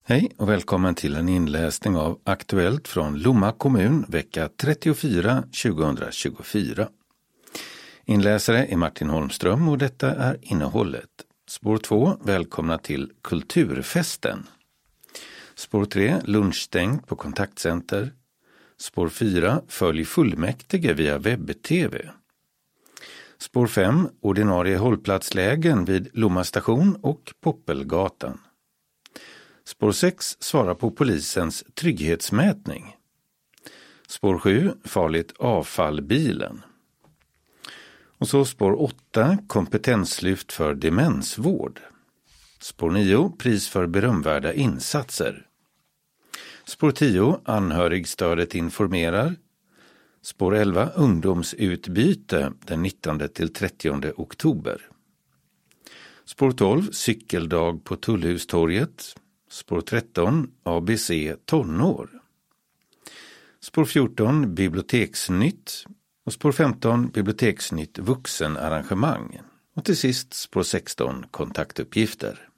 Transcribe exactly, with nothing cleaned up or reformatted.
Hej och välkommen till en inläsning av Aktuellt från Lomma kommun vecka trettiofyra tjugohundratjugofyra. Inläsare är Martin Holmström och detta är innehållet. Spår två, välkomna till Kulturfesten. Spår tre, lunchstängt på kontaktcenter. Spår fyra, följ fullmäktige via webb-tv. Spår fem, ordinarie hållplatslägen vid Lomma station och Poppelgatan. Spår sex, svara på polisens trygghetsmätning. Spår sju, farligt avfallbilen. Och så spår åtta, kompetenslyft för demensvård. Spår nio, pris för berömvärda insatser. Spår tio, anhörigstödet informerar. Spår elva, ungdomsutbyte den nittonde till trettionde oktober. Spår tolv, cykeldag på Tullhustorget. Spår tretton, A B C tonår. Spår fjorton, biblioteksnytt. Och spår femton, biblioteksnytt vuxenarrangemang. Och till sist spår sexton, kontaktuppgifter.